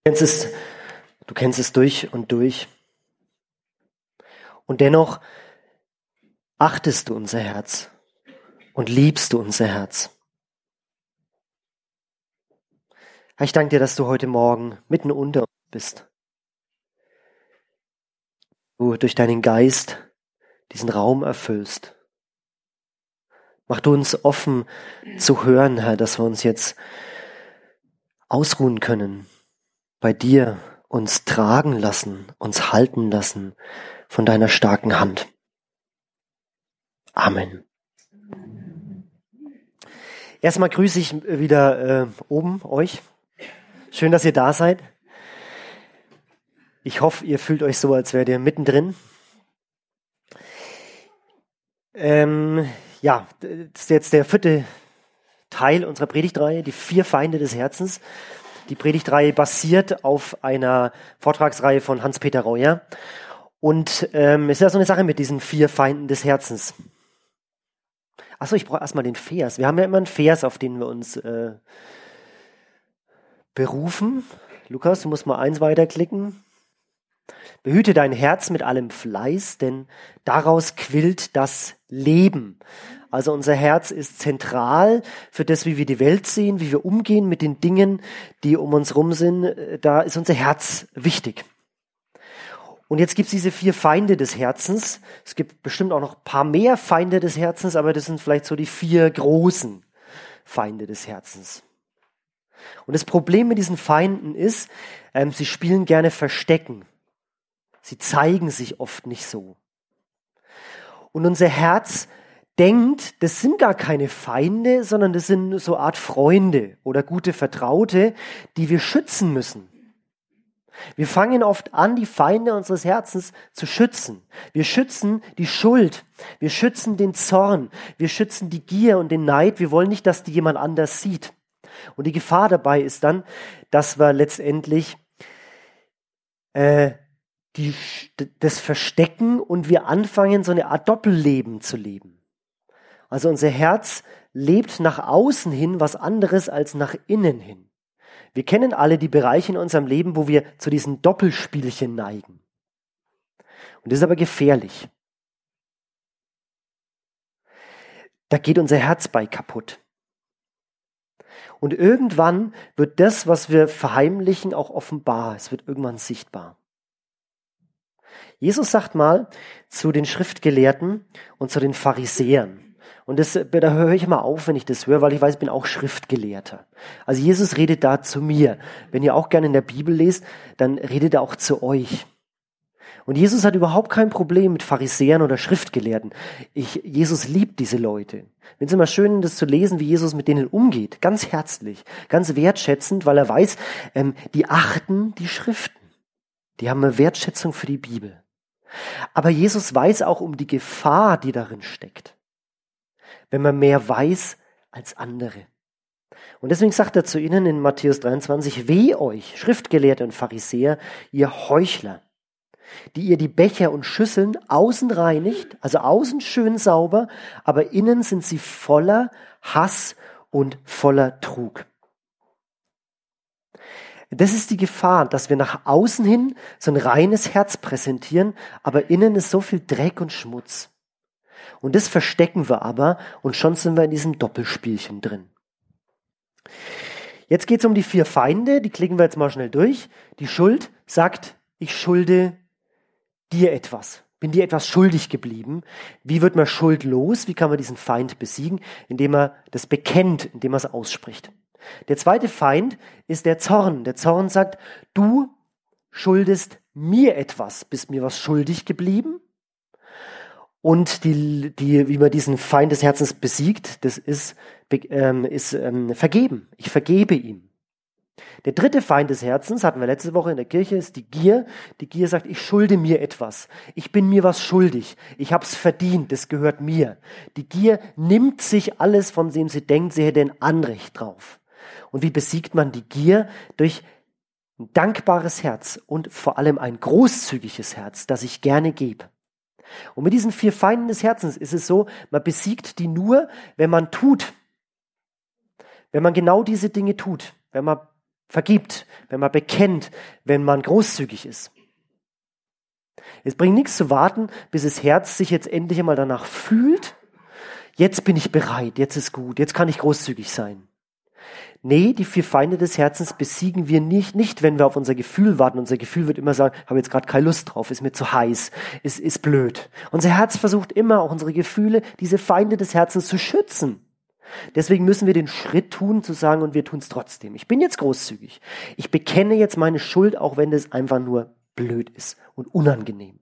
Du kennst es durch und durch. Und dennoch achtest du unser Herz und liebst du unser Herz. Herr, ich danke dir, dass du heute Morgen mitten unter uns bist. Du durch deinen Geist diesen Raum erfüllst. Mach du uns offen zu hören, Herr, dass wir uns jetzt ausruhen können, bei dir uns tragen lassen, uns halten lassen von deiner starken Hand. Amen. Erstmal grüße ich wieder oben euch. Schön, dass ihr da seid. Ich hoffe, ihr fühlt euch so, als wärt ihr mittendrin. Das ist jetzt der 4. Teil unserer Predigtreihe, die 4 Feinde des Herzens. Die Predigtreihe basiert auf einer Vortragsreihe von Hans-Peter Reuer. Und es ist ja so eine Sache mit diesen 4 Feinden des Herzens. Achso, ich brauche erstmal den Vers. Wir haben ja immer einen Vers, auf den wir uns berufen. Lukas, du musst mal 1 weiterklicken. Behüte dein Herz mit allem Fleiß, denn daraus quillt das Leben. Also unser Herz ist zentral für das, wie wir die Welt sehen, wie wir umgehen mit den Dingen, die um uns rum sind. Da ist unser Herz wichtig. Und jetzt gibt es diese 4 Feinde des Herzens. Es gibt bestimmt auch noch ein paar mehr Feinde des Herzens, aber das sind vielleicht so die 4 großen Feinde des Herzens. Und das Problem mit diesen Feinden ist, sie spielen gerne Verstecken. Sie zeigen sich oft nicht so. Und unser Herz denkt, das sind gar keine Feinde, sondern das sind so eine Art Freunde oder gute Vertraute, die wir schützen müssen. Wir fangen oft an, die Feinde unseres Herzens zu schützen. Wir schützen die Schuld, wir schützen den Zorn, wir schützen die Gier und den Neid. Wir wollen nicht, dass die jemand anders sieht. Und die Gefahr dabei ist dann, dass wir letztendlich das verstecken und wir anfangen, so eine Art Doppelleben zu leben. Also unser Herz lebt nach außen hin was anderes als nach innen hin. Wir kennen alle die Bereiche in unserem Leben, wo wir zu diesen Doppelspielchen neigen. Und das ist aber gefährlich. Da geht unser Herz bei kaputt. Und irgendwann wird das, was wir verheimlichen, auch offenbar. Es wird irgendwann sichtbar. Jesus sagt mal zu den Schriftgelehrten und zu den Pharisäern, und da höre ich mal auf, wenn ich das höre, weil ich weiß, ich bin auch Schriftgelehrter. Also Jesus redet da zu mir. Wenn ihr auch gerne in der Bibel lest, dann redet er auch zu euch. Und Jesus hat überhaupt kein Problem mit Pharisäern oder Schriftgelehrten. Jesus liebt diese Leute. Ich finde es immer schön, das zu lesen, wie Jesus mit denen umgeht. Ganz herzlich, ganz wertschätzend, weil er weiß, die achten die Schriften. Die haben eine Wertschätzung für die Bibel. Aber Jesus weiß auch um die Gefahr, die darin steckt, wenn man mehr weiß als andere. Und deswegen sagt er zu ihnen in Matthäus 23, weh euch, Schriftgelehrte und Pharisäer, ihr Heuchler, die ihr die Becher und Schüsseln außen reinigt, also außen schön sauber, aber innen sind sie voller Hass und voller Trug. Das ist die Gefahr, dass wir nach außen hin so ein reines Herz präsentieren, aber innen ist so viel Dreck und Schmutz. Und das verstecken wir aber und schon sind wir in diesem Doppelspielchen drin. Jetzt geht es um die 4 Feinde, die klicken wir jetzt mal schnell durch. Die Schuld sagt, ich schulde dir etwas, bin dir etwas schuldig geblieben. Wie wird man schuldlos? Wie kann man diesen Feind besiegen? Indem man das bekennt, indem man es ausspricht. Der zweite Feind ist der Zorn. Der Zorn sagt, du schuldest mir etwas, bist mir was schuldig geblieben. Und wie man diesen Feind des Herzens besiegt, das ist vergeben. Ich vergebe ihm. Der dritte Feind des Herzens, hatten wir letzte Woche in der Kirche, ist die Gier. Die Gier sagt, ich schulde mir etwas. Ich bin mir was schuldig. Ich habe es verdient, das gehört mir. Die Gier nimmt sich alles, von dem sie denkt, sie hätte ein Anrecht drauf. Und wie besiegt man die Gier? Durch ein dankbares Herz und vor allem ein großzügiges Herz, das ich gerne gebe. Und mit diesen 4 Feinden des Herzens ist es so, man besiegt die nur, wenn man tut. Wenn man genau diese Dinge tut. Wenn man vergibt, wenn man bekennt, wenn man großzügig ist. Es bringt nichts zu warten, bis das Herz sich jetzt endlich einmal danach fühlt. Jetzt bin ich bereit, jetzt ist gut, jetzt kann ich großzügig sein. Nee, die 4 Feinde des Herzens besiegen wir nicht, wenn wir auf unser Gefühl warten. Unser Gefühl wird immer sagen, habe jetzt gerade keine Lust drauf, ist mir zu heiß, ist blöd. Unser Herz versucht immer, auch unsere Gefühle, diese Feinde des Herzens zu schützen. Deswegen müssen wir den Schritt tun, zu sagen, und wir tun es trotzdem. Ich bin jetzt großzügig. Ich bekenne jetzt meine Schuld, auch wenn das einfach nur blöd ist und unangenehm.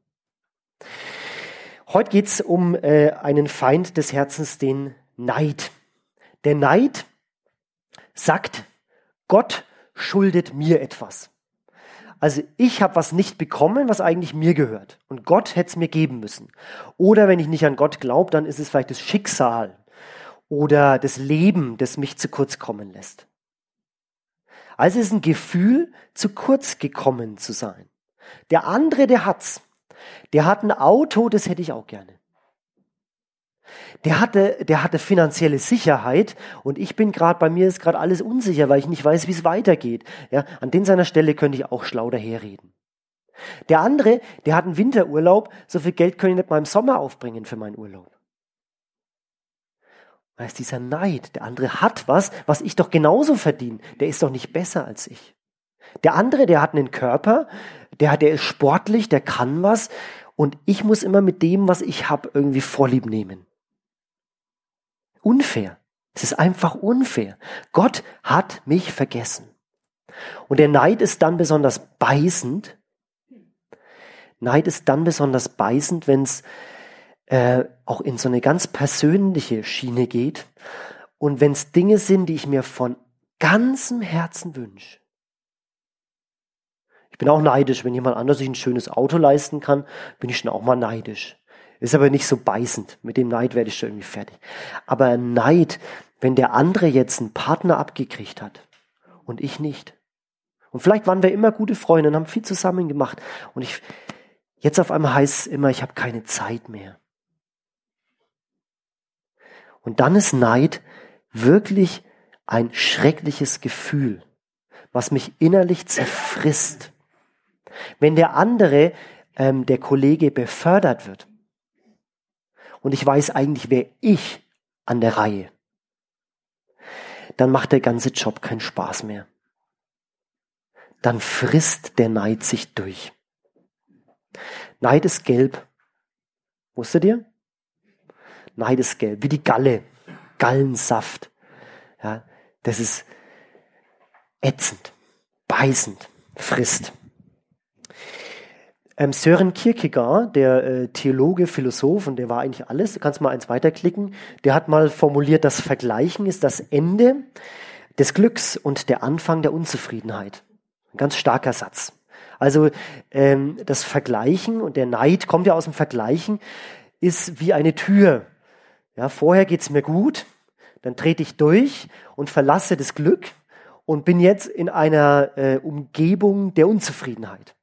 Heute geht es um einen Feind des Herzens, den Neid. Der Neid sagt, Gott schuldet mir etwas. Also ich habe was nicht bekommen, was eigentlich mir gehört. Und Gott hätte es mir geben müssen. Oder wenn ich nicht an Gott glaube, dann ist es vielleicht das Schicksal oder das Leben, das mich zu kurz kommen lässt. Also es ist ein Gefühl, zu kurz gekommen zu sein. Der andere, der hat's. Der hat ein Auto, das hätte ich auch gerne. Der hatte finanzielle Sicherheit und ich bin bei mir ist gerade alles unsicher, weil ich nicht weiß, wie es weitergeht. Ja, an seiner Stelle könnte ich auch schlau daherreden. Der andere, der hat einen Winterurlaub, so viel Geld kann ich nicht mal im Sommer aufbringen für meinen Urlaub. Da ist dieser Neid. Der andere hat was ich doch genauso verdiene. Der ist doch nicht besser als ich. Der andere, der hat einen Körper, der ist sportlich, der kann was und ich muss immer mit dem, was ich habe, irgendwie Vorlieb nehmen. Unfair. Es ist einfach unfair. Gott hat mich vergessen. Und der Neid ist dann besonders beißend. Neid ist dann besonders beißend, wenn es auch in so eine ganz persönliche Schiene geht und wenn es Dinge sind, die ich mir von ganzem Herzen wünsche. Ich bin auch neidisch, wenn jemand anders sich ein schönes Auto leisten kann, bin ich schon auch mal neidisch. Ist aber nicht so beißend. Mit dem Neid werde ich schon irgendwie fertig. Aber Neid, wenn der andere jetzt einen Partner abgekriegt hat und ich nicht. Und vielleicht waren wir immer gute Freunde und haben viel zusammen gemacht. Und jetzt auf einmal heißt es immer, ich habe keine Zeit mehr. Und dann ist Neid wirklich ein schreckliches Gefühl, was mich innerlich zerfrisst. Wenn der andere, der Kollege, befördert wird und ich weiß eigentlich, wer ich an der Reihe, dann macht der ganze Job keinen Spaß mehr. Dann frisst der Neid sich durch. Neid ist gelb. Wusstet ihr? Neid ist gelb, wie die Galle, Gallensaft. Ja, das ist ätzend, beißend, frisst. Søren Kierkegaard, der Theologe, Philosoph, und der war eigentlich alles, du kannst mal eins weiterklicken, der hat mal formuliert, das Vergleichen ist das Ende des Glücks und der Anfang der Unzufriedenheit. Ein ganz starker Satz. Also das Vergleichen und der Neid kommt ja aus dem Vergleichen, ist wie eine Tür. Ja, vorher geht's mir gut, dann trete ich durch und verlasse das Glück und bin jetzt in einer Umgebung der Unzufriedenheit.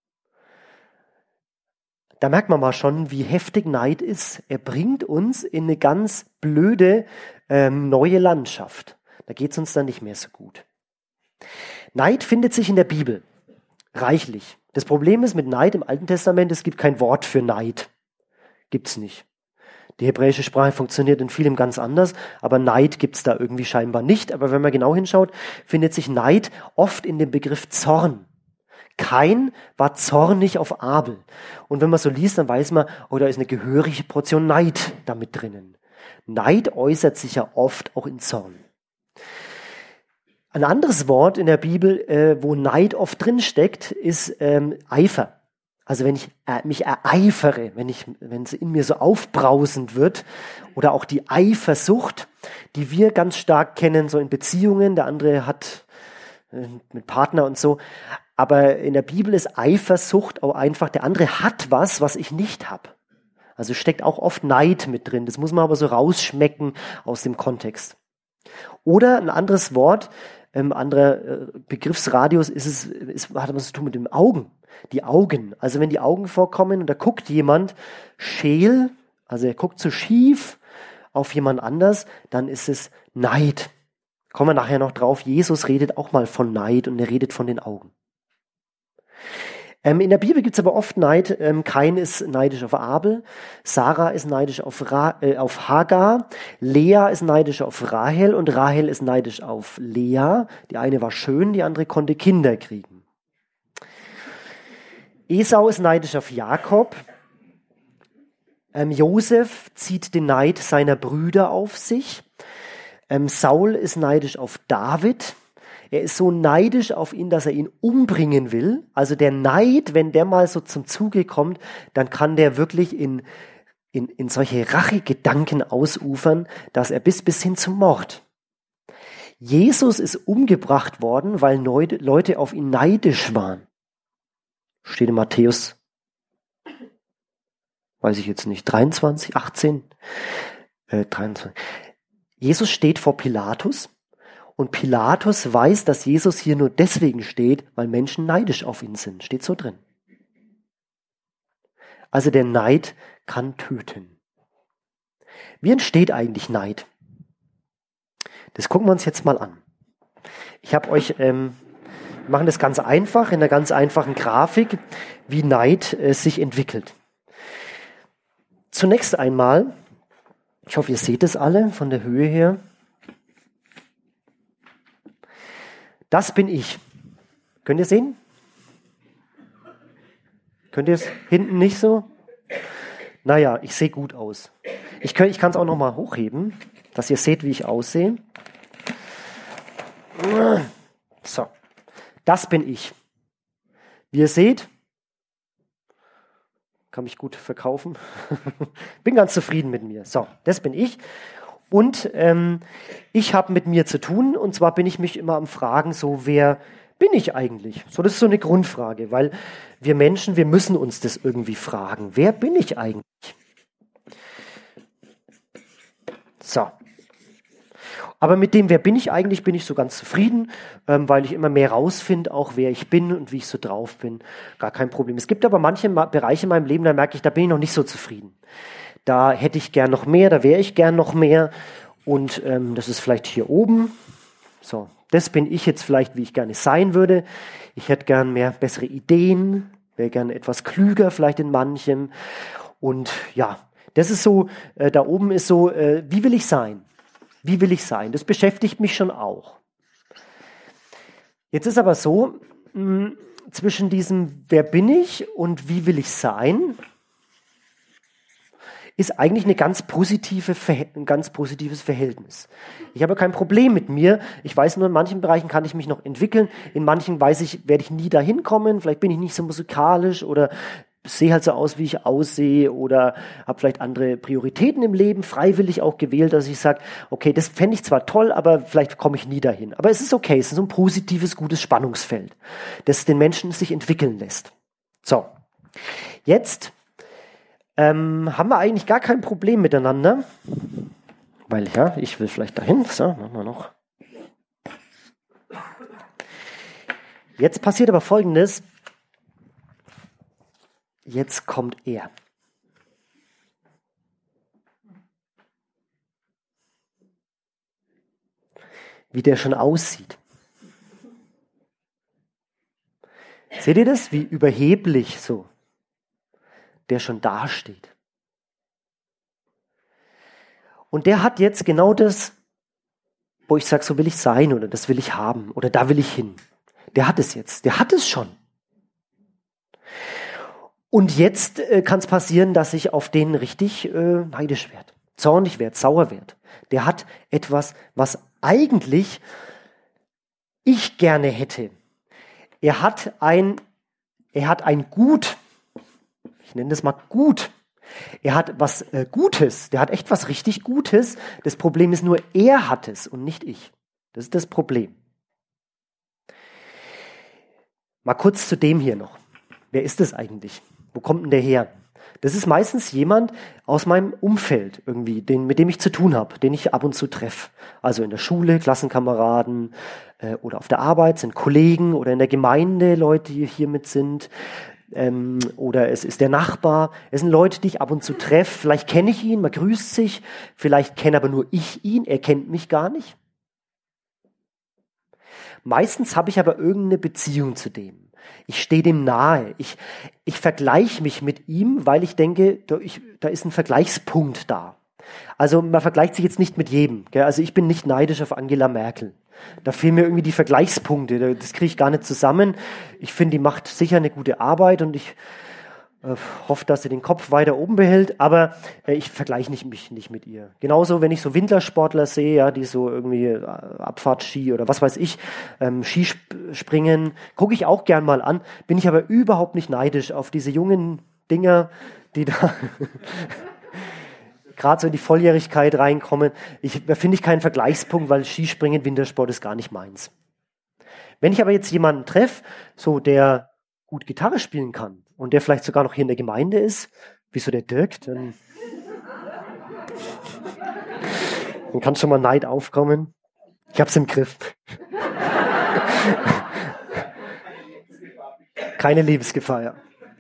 Da merkt man mal schon, wie heftig Neid ist. Er bringt uns in eine ganz blöde neue Landschaft. Da geht's uns dann nicht mehr so gut. Neid findet sich in der Bibel reichlich. Das Problem ist mit Neid im Alten Testament, es gibt kein Wort für Neid. Gibt's nicht. Die hebräische Sprache funktioniert in vielem ganz anders, aber Neid gibt's da irgendwie scheinbar nicht. Aber wenn man genau hinschaut, findet sich Neid oft in dem Begriff Zorn. Kain war zornig auf Abel. Und wenn man so liest, dann weiß man, oh, da ist eine gehörige Portion Neid damit drinnen. Neid äußert sich ja oft auch in Zorn. Ein anderes Wort in der Bibel, wo Neid oft drin steckt, ist Eifer. Also wenn ich mich ereifere, wenn es in mir so aufbrausend wird, oder auch die Eifersucht, die wir ganz stark kennen, so in Beziehungen, der andere hat mit Partner und so. Aber in der Bibel ist Eifersucht auch einfach, der andere hat was ich nicht habe. Also steckt auch oft Neid mit drin. Das muss man aber so rausschmecken aus dem Kontext. Oder ein anderes Wort, anderer Begriffsradius hat was zu tun mit den Augen. Die Augen. Also wenn die Augen vorkommen und da guckt jemand scheel, also er guckt so schief auf jemand anders, dann ist es Neid. Kommen wir nachher noch drauf. Jesus redet auch mal von Neid und er redet von den Augen. In der Bibel gibt es aber oft Neid. Kain ist neidisch auf Abel, Sarah ist neidisch auf Hagar, Lea ist neidisch auf Rahel und Rahel ist neidisch auf Lea. Die eine war schön, die andere konnte Kinder kriegen. Esau ist neidisch auf Jakob. Josef zieht den Neid seiner Brüder auf sich. Saul ist neidisch auf David. Er ist so neidisch auf ihn, dass er ihn umbringen will. Also der Neid, wenn der mal so zum Zuge kommt, dann kann der wirklich in solche Rachegedanken ausufern, dass er bis hin zum Mord. Jesus ist umgebracht worden, weil Leute auf ihn neidisch waren. Steht in Matthäus, weiß ich jetzt nicht, 23, 18, 23. Jesus steht vor Pilatus. Und Pilatus weiß, dass Jesus hier nur deswegen steht, weil Menschen neidisch auf ihn sind. Steht so drin. Also der Neid kann töten. Wie entsteht eigentlich Neid? Das gucken wir uns jetzt mal an. Ich habe euch, wir machen das ganz einfach, in einer ganz einfachen Grafik, wie Neid sich entwickelt. Zunächst einmal, ich hoffe, ihr seht es alle von der Höhe her. Das bin ich. Könnt ihr sehen? Könnt ihr es hinten nicht so? Naja, ich sehe gut aus. Ich kann es auch noch mal hochheben, dass ihr seht, wie ich aussehe. So, das bin ich. Wie ihr seht, kann mich gut verkaufen. Bin ganz zufrieden mit mir. So, das bin ich. Und ich habe mit mir zu tun, und zwar bin ich mich immer am Fragen, so wer bin ich eigentlich? So, das ist so eine Grundfrage, weil wir Menschen, wir müssen uns das irgendwie fragen. Wer bin ich eigentlich? So. Aber mit dem, wer bin ich eigentlich, bin ich so ganz zufrieden, weil ich immer mehr rausfinde, auch wer ich bin und wie ich so drauf bin. Gar kein Problem. Es gibt aber manche Bereiche in meinem Leben, da merke ich, da bin ich noch nicht so zufrieden. Da hätte ich gern noch mehr, da wäre ich gern noch mehr. Und das ist vielleicht hier oben. So, das bin ich jetzt vielleicht, wie ich gerne sein würde. Ich hätte gern mehr bessere Ideen, wäre gern etwas klüger vielleicht in manchem. Und ja, das ist so, da oben ist so, wie will ich sein? Wie will ich sein? Das beschäftigt mich schon auch. Jetzt ist aber so, zwischen diesem, wer bin ich und wie will ich sein, ist eigentlich ein ganz positives Verhältnis. Ich habe kein Problem mit mir. Ich weiß nur, in manchen Bereichen kann ich mich noch entwickeln. In manchen weiß ich, werde ich nie dahin kommen. Vielleicht bin ich nicht so musikalisch oder sehe halt so aus, wie ich aussehe oder habe vielleicht andere Prioritäten im Leben, freiwillig auch gewählt, dass ich sage, okay, das fände ich zwar toll, aber vielleicht komme ich nie dahin. Aber es ist okay, es ist so ein positives, gutes Spannungsfeld, das den Menschen sich entwickeln lässt. So, jetzt haben wir eigentlich gar kein Problem miteinander, weil ja, ich will vielleicht dahin, so, machen wir noch. Jetzt passiert aber Folgendes, jetzt kommt er. Wie der schon aussieht. Seht ihr das? Wie überheblich so der schon dasteht. Und der hat jetzt genau das, wo ich sage, so will ich sein oder das will ich haben oder da will ich hin. Der hat es jetzt, der hat es schon. Und jetzt kann es passieren, dass ich auf den richtig neidisch werde, zornig werde, sauer werde. Der hat etwas, was eigentlich ich gerne hätte. Er hat ein Gut. Ich nenne das mal gut. Er hat was Gutes. Der hat echt was richtig Gutes. Das Problem ist nur, er hat es und nicht ich. Das ist das Problem. Mal kurz zu dem hier noch. Wer ist das eigentlich? Wo kommt denn der her? Das ist meistens jemand aus meinem Umfeld irgendwie, mit dem ich zu tun habe, den ich ab und zu treffe. Also in der Schule, Klassenkameraden oder auf der Arbeit sind Kollegen oder in der Gemeinde Leute, die hier mit sind. Oder es ist der Nachbar. Es sind Leute, die ich ab und zu treffe. Vielleicht kenne ich ihn, man grüßt sich. Vielleicht kenne aber nur ich ihn, er kennt mich gar nicht. Meistens habe ich aber irgendeine Beziehung zu dem. Ich stehe dem nahe. Ich vergleiche mich mit ihm, weil ich denke, da ist ein Vergleichspunkt da. Also man vergleicht sich jetzt nicht mit jedem. Gell? Also ich bin nicht neidisch auf Angela Merkel. Da fehlen mir irgendwie die Vergleichspunkte. Das kriege ich gar nicht zusammen. Ich finde, die macht sicher eine gute Arbeit und ich hoffe, dass sie den Kopf weiter oben behält, aber ich vergleiche mich nicht mit ihr. Genauso, wenn ich so Wintersportler sehe, ja, die so irgendwie Abfahrtski oder was weiß ich, Skispringen, gucke ich auch gern mal an, bin ich aber überhaupt nicht neidisch auf diese jungen Dinger, die da gerade so in die Volljährigkeit reinkommen. Da finde ich keinen Vergleichspunkt, weil Skispringen, Wintersport ist gar nicht meins. Wenn ich aber jetzt jemanden treffe, so der gut Gitarre spielen kann und der vielleicht sogar noch hier in der Gemeinde ist, wie so der Dirk, dann kann schon mal Neid aufkommen. Ich hab's im Griff. Keine Liebesgefahr, ja.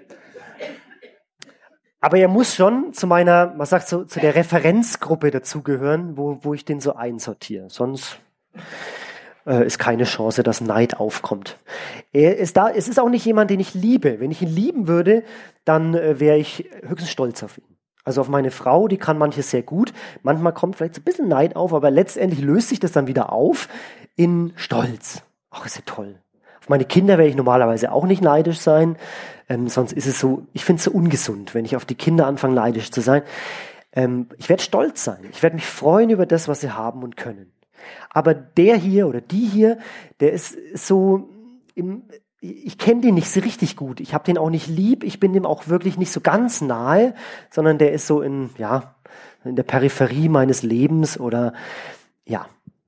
Aber er muss schon zu meiner, man sagt so, zu der Referenzgruppe dazugehören, wo ich den so einsortiere. Sonst ist keine Chance, dass Neid aufkommt. Es ist auch nicht jemand, den ich liebe. Wenn ich ihn lieben würde, dann wäre ich höchstens stolz auf ihn. Also auf meine Frau, die kann manches sehr gut. Manchmal kommt vielleicht so ein bisschen Neid auf, aber letztendlich löst sich das dann wieder auf in Stolz. Ach, ist ja toll. Auf meine Kinder werde ich normalerweise auch nicht neidisch sein. Sonst ist es so, ich finde es so ungesund, wenn ich auf die Kinder anfange, neidisch zu sein. Ich werde stolz sein. Ich werde mich freuen über das, was sie haben und können. Aber der hier oder die hier, der ist so, ich kenne den nicht so richtig gut. Ich habe den auch nicht lieb. Ich bin dem auch wirklich nicht so ganz nahe, sondern der ist so in der Peripherie meines Lebens oder ja.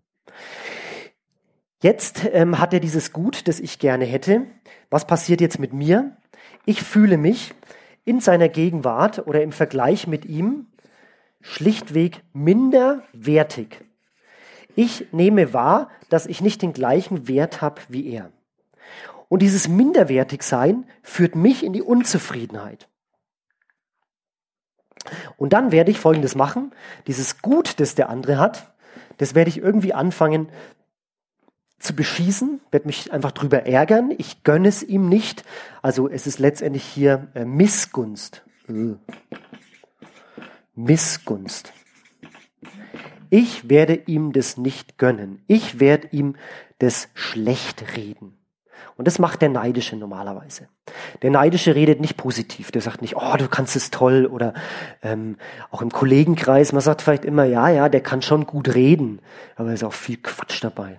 Jetzt hat er dieses Gut, das ich gerne hätte. Was passiert jetzt mit mir? Ich fühle mich in seiner Gegenwart oder im Vergleich mit ihm schlichtweg minderwertig. Ich nehme wahr, dass ich nicht den gleichen Wert habe wie er. Und dieses Minderwertigsein führt mich in die Unzufriedenheit. Und dann werde ich Folgendes machen. Dieses Gut, das der andere hat, das werde ich irgendwie anfangen zu beschießen, werde mich einfach drüber ärgern. Ich gönne es ihm nicht. Also es ist letztendlich hier Missgunst. Missgunst. Ich werde ihm das nicht gönnen. Ich werde ihm das schlecht reden. Und das macht der Neidische normalerweise. Der Neidische redet nicht positiv. Der sagt nicht, oh, du kannst es toll. Oder auch im Kollegenkreis, man sagt vielleicht immer, ja, der kann schon gut reden. Aber es ist auch viel Quatsch dabei.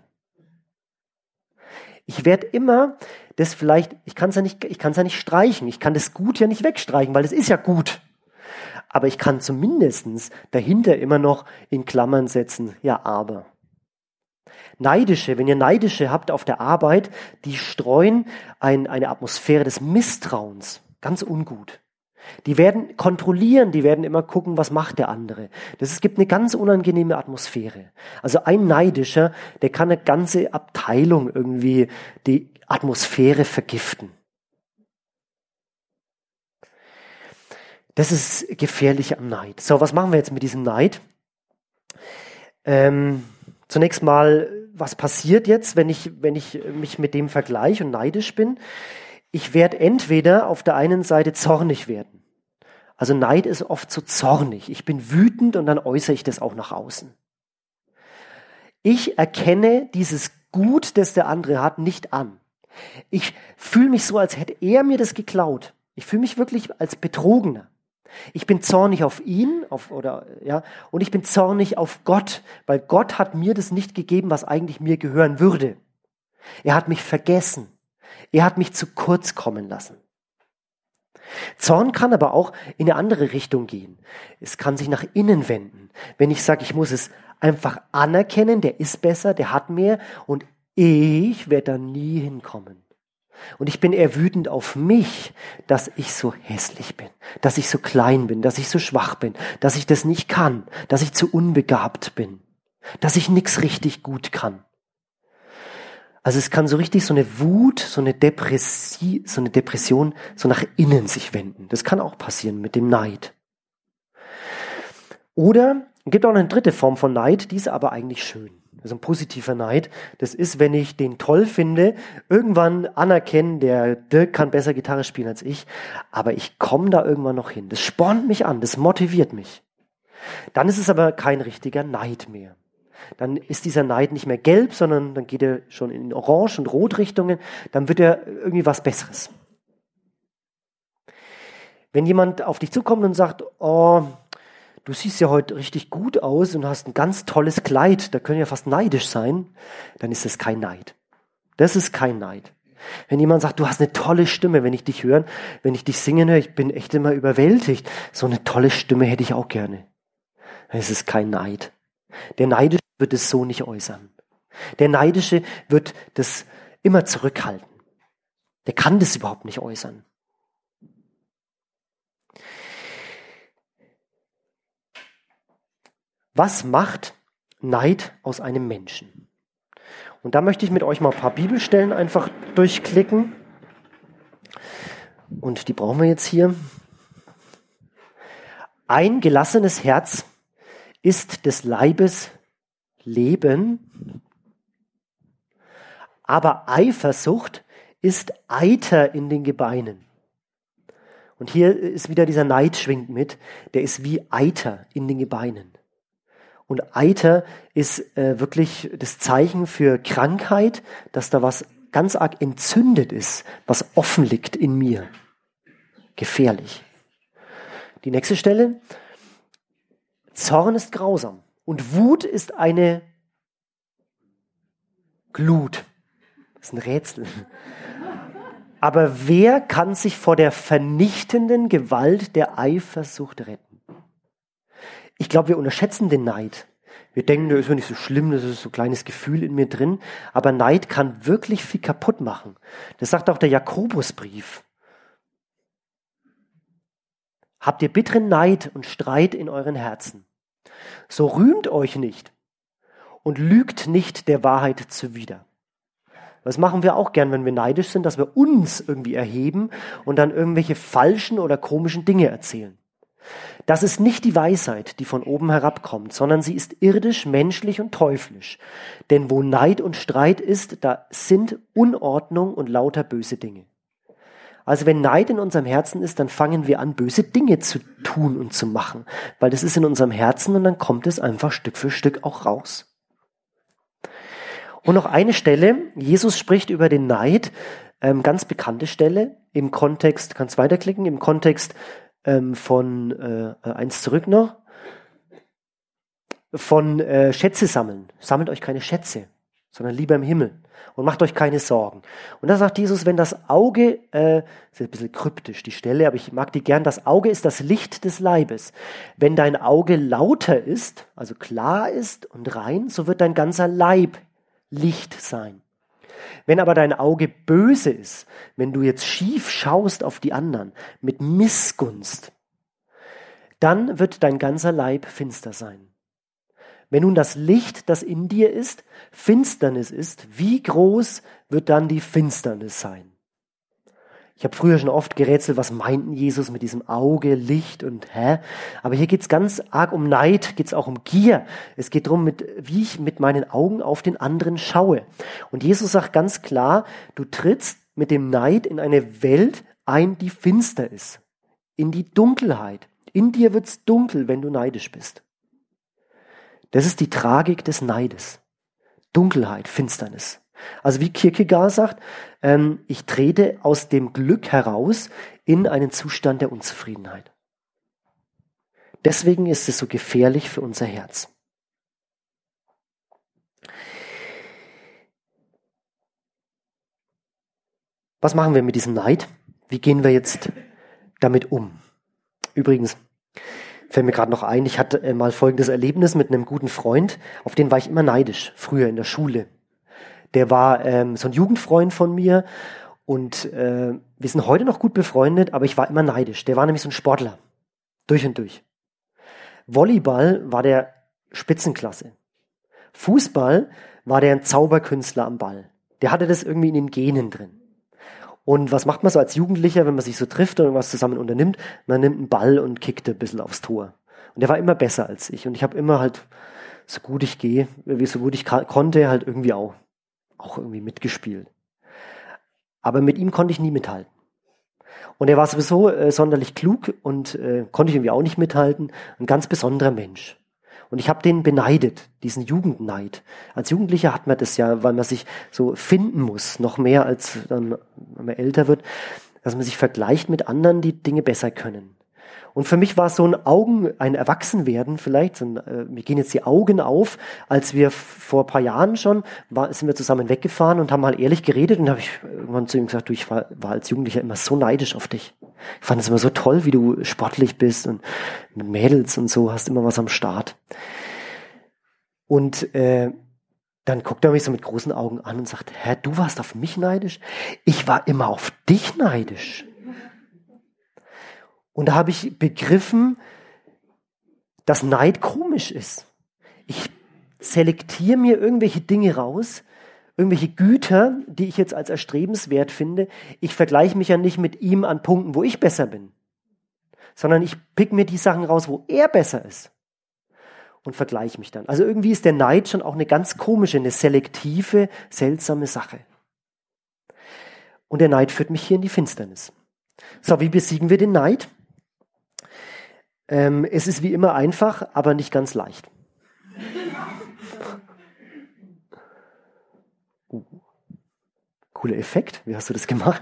Ich werde immer das vielleicht, ich kann es ja nicht streichen. Ich kann das Gut ja nicht wegstreichen, weil es ist ja gut. Aber ich kann zumindest dahinter immer noch in Klammern setzen, ja, aber. Neidische, wenn ihr Neidische habt auf der Arbeit, die streuen eine Atmosphäre des Misstrauens. Ganz ungut. Die werden kontrollieren, die werden immer gucken, was macht der andere. Es gibt eine ganz unangenehme Atmosphäre. Also ein Neidischer, der kann eine ganze Abteilung irgendwie die Atmosphäre vergiften. Das ist gefährlich am Neid. So, was machen wir jetzt mit diesem Neid? Zunächst mal, was passiert jetzt, wenn ich mich mit dem vergleiche und neidisch bin? Ich werde entweder auf der einen Seite zornig werden. Also Neid ist oft so zornig. Ich bin wütend und dann äußere ich das auch nach außen. Ich erkenne dieses Gut, das der andere hat, nicht an. Ich fühle mich so, als hätte er mir das geklaut. Ich fühle mich wirklich als Betrogener. Ich bin zornig auf ihn, und ich bin zornig auf Gott, weil Gott hat mir das nicht gegeben, was eigentlich mir gehören würde. Er hat mich vergessen. Er hat mich zu kurz kommen lassen. Zorn kann aber auch in eine andere Richtung gehen. Es kann sich nach innen wenden. Wenn ich sage, ich muss es einfach anerkennen, der ist besser, der hat mehr und ich werde da nie hinkommen. Und ich bin eher wütend auf mich, dass ich so hässlich bin, dass ich so klein bin, dass ich so schwach bin, dass ich das nicht kann, dass ich zu unbegabt bin, dass ich nichts richtig gut kann. Also es kann so richtig so eine Wut, so eine Depression so nach innen sich wenden. Das kann auch passieren mit dem Neid. Oder es gibt auch eine dritte Form von Neid, die ist aber eigentlich schön. Das ist ein positiver Neid. Das ist, wenn ich den toll finde, irgendwann anerkennen, der Dirk kann besser Gitarre spielen als ich, aber ich komme da irgendwann noch hin. Das spornt mich an, das motiviert mich. Dann ist es aber kein richtiger Neid mehr. Dann ist dieser Neid nicht mehr gelb, sondern dann geht er schon in Orange- und Rot-Richtungen. Dann wird er irgendwie was Besseres. Wenn jemand auf dich zukommt und sagt, oh, du siehst ja heute richtig gut aus und hast ein ganz tolles Kleid, da können ja fast neidisch sein, dann ist das kein Neid. Das ist kein Neid. Wenn jemand sagt, du hast eine tolle Stimme, wenn ich dich singen höre, ich bin echt immer überwältigt. So eine tolle Stimme hätte ich auch gerne. Dann ist es kein Neid. Der Neidische wird es so nicht äußern. Der Neidische wird das immer zurückhalten. Der kann das überhaupt nicht äußern. Was macht Neid aus einem Menschen? Und da möchte ich mit euch mal ein paar Bibelstellen einfach durchklicken. Und die brauchen wir jetzt hier. Ein gelassenes Herz ist des Leibes Leben, aber Eifersucht ist Eiter in den Gebeinen. Und hier ist wieder dieser Neid schwingt mit, der ist wie Eiter in den Gebeinen. Und Eiter ist wirklich das Zeichen für Krankheit, dass da was ganz arg entzündet ist, was offen liegt in mir. Gefährlich. Die nächste Stelle. Zorn ist grausam und Wut ist eine Glut. Das ist ein Rätsel. Aber wer kann sich vor der vernichtenden Gewalt der Eifersucht retten? Ich glaube, wir unterschätzen den Neid. Wir denken, das ist ja nicht so schlimm, das ist so ein kleines Gefühl in mir drin. Aber Neid kann wirklich viel kaputt machen. Das sagt auch der Jakobusbrief. Habt ihr bitteren Neid und Streit in euren Herzen? So rühmt euch nicht und lügt nicht der Wahrheit zuwider. Das machen wir auch gern, wenn wir neidisch sind, dass wir uns irgendwie erheben und dann irgendwelche falschen oder komischen Dinge erzählen. Das ist nicht die Weisheit, die von oben herabkommt, sondern sie ist irdisch, menschlich und teuflisch. Denn wo Neid und Streit ist, da sind Unordnung und lauter böse Dinge. Also wenn Neid in unserem Herzen ist, dann fangen wir an, böse Dinge zu tun und zu machen, weil das ist in unserem Herzen und dann kommt es einfach Stück für Stück auch raus. Und noch eine Stelle, Jesus spricht über den Neid, ganz bekannte Stelle im Kontext, kannst weiterklicken, im Kontext von eins zurück noch, von Schätze sammeln. Sammelt euch keine Schätze, sondern lieber im Himmel und macht euch keine Sorgen. Und da sagt Jesus, wenn das Auge, ist ein bisschen kryptisch die Stelle, aber ich mag die gern, das Auge ist das Licht des Leibes. Wenn dein Auge lauter ist, also klar ist und rein, so wird dein ganzer Leib Licht sein. Wenn aber dein Auge böse ist, wenn du jetzt schief schaust auf die anderen, mit Missgunst, dann wird dein ganzer Leib finster sein. Wenn nun das Licht, das in dir ist, Finsternis ist, wie groß wird dann die Finsternis sein? Ich habe früher schon oft gerätselt, was meinten Jesus mit diesem Auge, Licht und Aber hier geht es ganz arg um Neid, geht es auch um Gier. Es geht darum, wie ich mit meinen Augen auf den anderen schaue. Und Jesus sagt ganz klar, du trittst mit dem Neid in eine Welt ein, die finster ist. In die Dunkelheit. In dir wird's dunkel, wenn du neidisch bist. Das ist die Tragik des Neides. Dunkelheit, Finsternis. Also wie Kierkegaard sagt, ich trete aus dem Glück heraus in einen Zustand der Unzufriedenheit. Deswegen ist es so gefährlich für unser Herz. Was machen wir mit diesem Neid? Wie gehen wir jetzt damit um? Übrigens, fällt mir gerade noch ein, ich hatte mal folgendes Erlebnis mit einem guten Freund, auf den war ich immer neidisch, früher in der Schule. Der war so ein Jugendfreund von mir und wir sind heute noch gut befreundet, aber ich war immer neidisch. Der war nämlich so ein Sportler, durch und durch. Volleyball war der Spitzenklasse. Fußball war der ein Zauberkünstler am Ball. Der hatte das irgendwie in den Genen drin. Und was macht man so als Jugendlicher, wenn man sich so trifft und was zusammen unternimmt? Man nimmt einen Ball und kickt ein bisschen aufs Tor. Und der war immer besser als ich. Und ich habe immer halt so gut ich gehe, so gut ich konnte, halt irgendwie auch irgendwie mitgespielt. Aber mit ihm konnte ich nie mithalten. Und er war sowieso sonderlich klug und konnte ich irgendwie auch nicht mithalten. Ein ganz besonderer Mensch. Und ich habe den beneidet, diesen Jugendneid. Als Jugendlicher hat man das ja, weil man sich so finden muss, noch mehr als dann, wenn man älter wird, dass man sich vergleicht mit anderen, die Dinge besser können. Und für mich war es so ein Erwachsenwerden vielleicht, mir gehen jetzt die Augen auf, als wir vor ein paar Jahren schon, sind wir zusammen weggefahren und haben mal ehrlich geredet und habe ich irgendwann zu ihm gesagt, du, ich war als Jugendlicher immer so neidisch auf dich. Ich fand es immer so toll, wie du sportlich bist und mit Mädels und so, hast immer was am Start. Und dann guckt er mich so mit großen Augen an und sagt, hä, du warst auf mich neidisch? Ich war immer auf dich neidisch. Und da habe ich begriffen, dass Neid komisch ist. Ich selektiere mir irgendwelche Dinge raus, irgendwelche Güter, die ich jetzt als erstrebenswert finde. Ich vergleiche mich ja nicht mit ihm an Punkten, wo ich besser bin, sondern ich pick mir die Sachen raus, wo er besser ist und vergleiche mich dann. Also irgendwie ist der Neid schon auch eine ganz komische, eine selektive, seltsame Sache. Und der Neid führt mich hier in die Finsternis. So, wie besiegen wir den Neid? Es ist wie immer einfach, aber nicht ganz leicht. Cooler Effekt. Wie hast du das gemacht?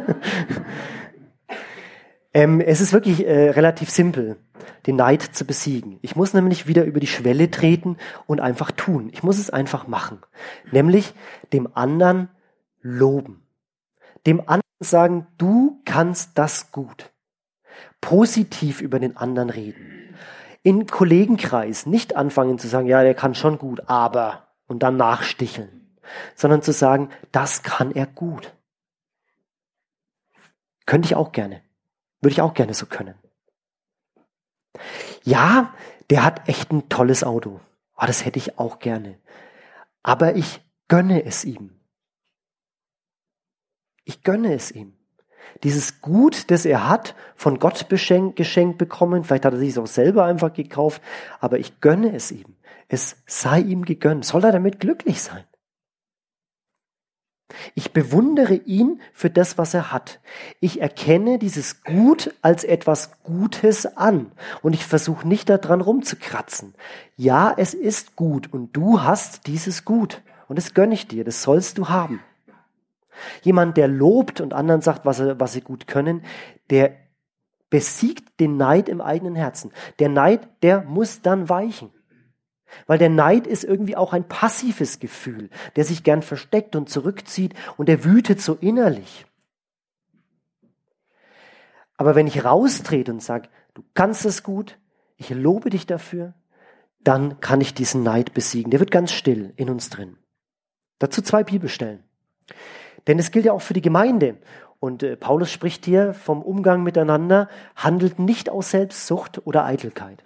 Es ist wirklich relativ simpel, den Neid zu besiegen. Ich muss nämlich wieder über die Schwelle treten und einfach tun. Ich muss es einfach machen. Nämlich dem anderen loben. Dem anderen sagen, du kannst das gut. Positiv über den anderen reden. In Kollegenkreis nicht anfangen zu sagen, ja, der kann schon gut, aber, und dann nachsticheln, sondern zu sagen, das kann er gut. Könnte ich auch gerne. Würde ich auch gerne so können. Ja, der hat echt ein tolles Auto. Oh, das hätte ich auch gerne. Aber ich gönne es ihm. Ich gönne es ihm. Dieses Gut, das er hat, von Gott geschenkt bekommen, vielleicht hat er sich es auch selber einfach gekauft, aber ich gönne es ihm. Es sei ihm gegönnt. Soll er damit glücklich sein? Ich bewundere ihn für das, was er hat. Ich erkenne dieses Gut als etwas Gutes an und ich versuche nicht daran rumzukratzen. Ja, es ist gut und du hast dieses Gut und das gönne ich dir, das sollst du haben. Jemand, der lobt und anderen sagt, was sie gut können, der besiegt den Neid im eigenen Herzen. Der Neid, der muss dann weichen. Weil der Neid ist irgendwie auch ein passives Gefühl, der sich gern versteckt und zurückzieht und der wütet so innerlich. Aber wenn ich raustrete und sage, du kannst es gut, ich lobe dich dafür, dann kann ich diesen Neid besiegen. Der wird ganz still in uns drin. Dazu 2 Bibelstellen. Denn es gilt ja auch für die Gemeinde. Und Paulus spricht hier vom Umgang miteinander, handelt nicht aus Selbstsucht oder Eitelkeit.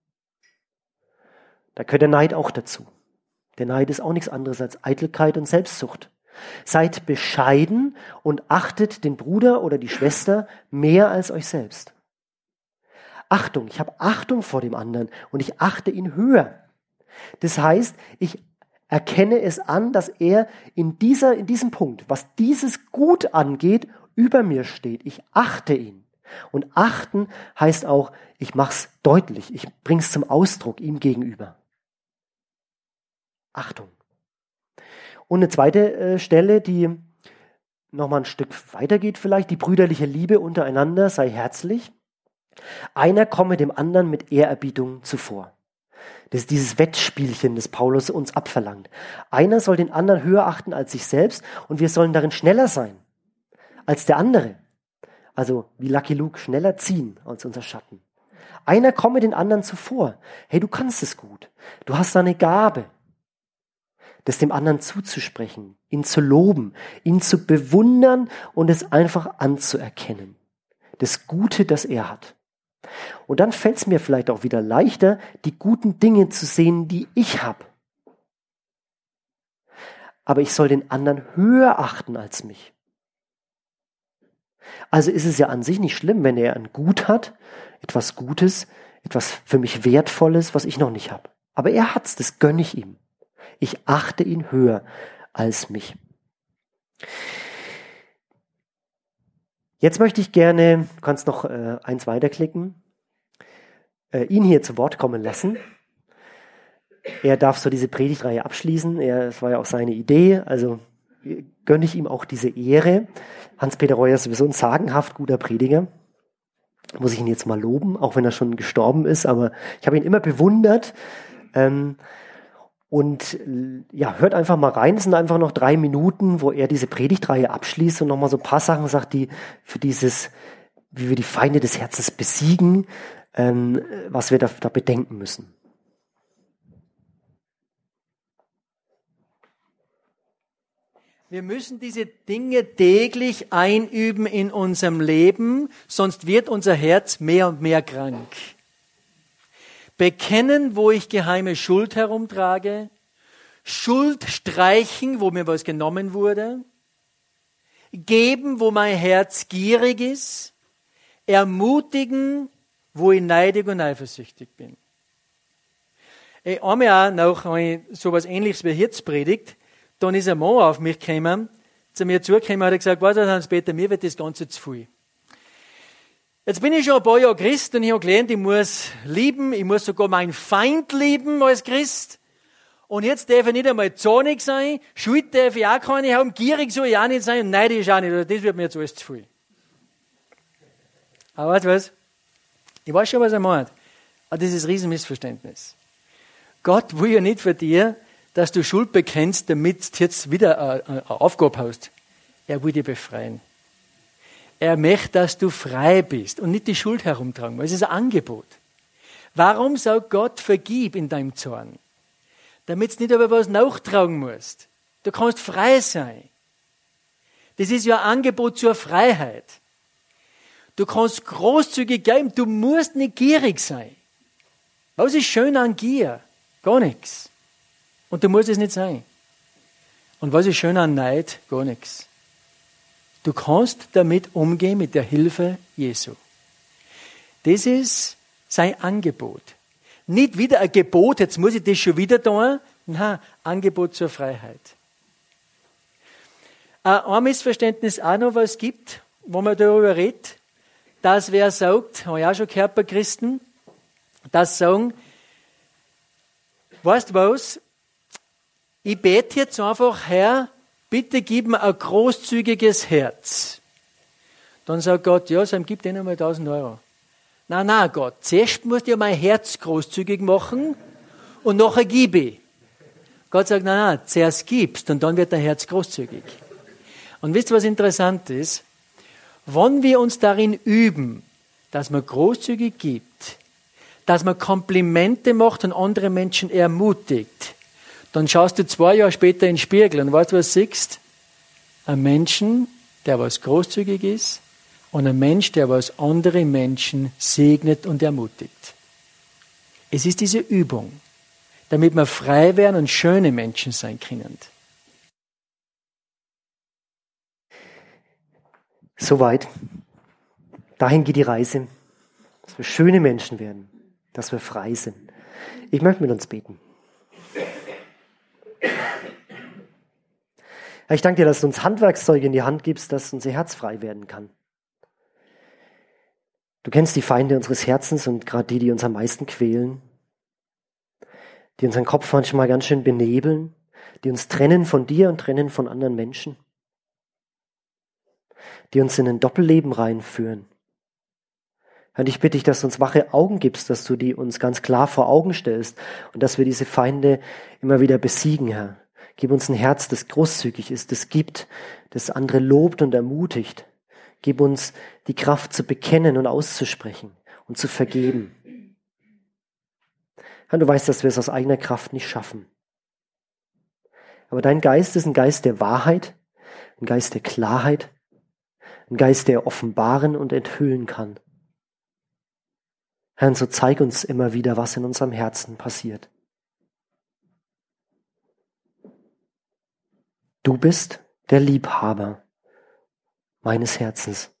Da gehört der Neid auch dazu. Der Neid ist auch nichts anderes als Eitelkeit und Selbstsucht. Seid bescheiden und achtet den Bruder oder die Schwester mehr als euch selbst. Achtung, ich habe Achtung vor dem anderen und ich achte ihn höher. Das heißt, ich erkenne es an, dass er in diesem Punkt, was dieses Gut angeht, über mir steht. Ich achte ihn. Und achten heißt auch, ich mache es deutlich, ich bringe es zum Ausdruck ihm gegenüber. Achtung. Und eine zweite Stelle, die nochmal ein Stück weiter geht vielleicht, die brüderliche Liebe untereinander sei herzlich. Einer komme dem anderen mit Ehrerbietung zuvor. Das ist dieses Wettspielchen, das Paulus uns abverlangt. Einer soll den anderen höher achten als sich selbst und wir sollen darin schneller sein als der andere. Also wie Lucky Luke, schneller ziehen als unser Schatten. Einer komme den anderen zuvor. Hey, du kannst es gut. Du hast da eine Gabe, das dem anderen zuzusprechen, ihn zu loben, ihn zu bewundern und es einfach anzuerkennen. Das Gute, das er hat. Und dann fällt es mir vielleicht auch wieder leichter, die guten Dinge zu sehen, die ich habe. Aber ich soll den anderen höher achten als mich. Also ist es ja an sich nicht schlimm, wenn er ein Gut hat, etwas Gutes, etwas für mich Wertvolles, was ich noch nicht habe. Aber er hat's, das gönne ich ihm. Ich achte ihn höher als mich. Jetzt möchte ich gerne, du kannst noch eins weiterklicken, ihn hier zu Wort kommen lassen. Er darf so diese Predigtreihe abschließen. Es war ja auch seine Idee, also gönne ich ihm auch diese Ehre. Hans-Peter Reuer ist sowieso ein sagenhaft guter Prediger. Muss ich ihn jetzt mal loben, auch wenn er schon gestorben ist, aber ich habe ihn immer bewundert. Und ja, hört einfach mal rein. Es sind einfach noch 3 Minuten, wo er diese Predigtreihe abschließt und nochmal so ein paar Sachen sagt, die für dieses, wie wir die Feinde des Herzens besiegen, was wir da bedenken müssen. Wir müssen diese Dinge täglich einüben in unserem Leben, sonst wird unser Herz mehr und mehr krank. Bekennen, wo ich geheime Schuld herumtrage, Schuld streichen, wo mir was genommen wurde, geben, wo mein Herz gierig ist, ermutigen, wo ich neidig und eifersüchtig bin. Einmal auch noch, wenn ich sowas Ähnliches wie jetzt predigt, dann ist ein Mann auf mich gekommen, zu mir zugekommen und hat gesagt, weißt du, Hans-Peter, mir wird das Ganze zu viel. Jetzt bin ich schon ein paar Jahre Christ und ich habe gelernt, ich muss lieben, ich muss sogar meinen Feind lieben als Christ. Und jetzt darf ich nicht einmal zornig sein, Schuld darf ich auch keine haben, gierig soll ich auch nicht sein und neidisch auch nicht. Das wird mir jetzt alles zu viel. Aber weißt du was? Ich weiß schon, was er meint. Aber das ist ein Riesenmissverständnis. Gott will ja nicht für dir, dass du Schuld bekennst, damit du jetzt wieder eine Aufgabe hast. Er will dich befreien. Er möchte, dass du frei bist und nicht die Schuld herumtragen. Es ist ein Angebot. Warum sagt Gott, vergib in deinem Zorn? Damit du nicht über was nachtragen musst. Du kannst frei sein. Das ist ja ein Angebot zur Freiheit. Du kannst großzügig geben, du musst nicht gierig sein. Was ist schön an Gier? Gar nichts. Und du musst es nicht sein. Und was ist schön an Neid? Gar nichts. Du kannst damit umgehen mit der Hilfe Jesu. Das ist sein Angebot. Nicht wieder ein Gebot, jetzt muss ich das schon wieder tun. Nein, Angebot zur Freiheit. Ein Missverständnis auch noch, was es gibt, wo man darüber redet, dass wer sagt, habe ich auch schon gehört bei Christen, dass sagen, weißt du was, ich bete jetzt einfach, Herr, bitte gib mir ein großzügiges Herz. Dann sagt Gott, ja, so gib denen mal 1.000 Euro. Nein, Gott, zuerst musst du ja mein Herz großzügig machen und nachher gib ich. Gott sagt, nein, zuerst gibst und dann wird dein Herz großzügig. Und wisst ihr, was interessant ist? Wenn wir uns darin üben, dass man großzügig gibt, dass man Komplimente macht und andere Menschen ermutigt, dann schaust du 2 Jahre später in den Spiegel und weißt du, was du siehst? Ein Menschen, der was großzügig ist und ein Mensch, der was andere Menschen segnet und ermutigt. Es ist diese Übung, damit wir frei werden und schöne Menschen sein können. Soweit. Dahin geht die Reise, dass wir schöne Menschen werden, dass wir frei sind. Ich möchte mit uns beten. Herr, ich danke dir, dass du uns Handwerkszeuge in die Hand gibst, dass unser Herz frei werden kann. Du kennst die Feinde unseres Herzens und gerade die uns am meisten quälen, die unseren Kopf manchmal ganz schön benebeln, die uns trennen von dir und trennen von anderen Menschen, die uns in ein Doppelleben reinführen. Und ich bitte dich, dass du uns wache Augen gibst, dass du die uns ganz klar vor Augen stellst und dass wir diese Feinde immer wieder besiegen, Herr. Gib uns ein Herz, das großzügig ist, das gibt, das andere lobt und ermutigt. Gib uns die Kraft zu bekennen und auszusprechen und zu vergeben. Herr, du weißt, dass wir es aus eigener Kraft nicht schaffen. Aber dein Geist ist ein Geist der Wahrheit, ein Geist der Klarheit, ein Geist, der offenbaren und enthüllen kann. Herr, so zeig uns immer wieder, was in unserem Herzen passiert. Du bist der Liebhaber meines Herzens.